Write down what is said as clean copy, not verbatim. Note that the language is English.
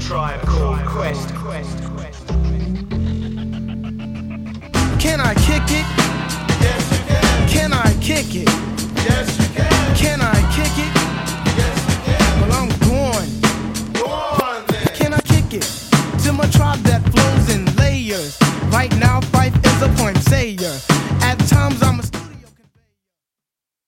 Tribe Called Quest. Can I kick it? Yes, you can. Can I kick it? Yes, you can. Can I kick it? Yes, you can. Well, I'm going. Go on then. Can I kick it? To my tribe that flows in layers. Right now, Fife is a point sayer. At times, I'm a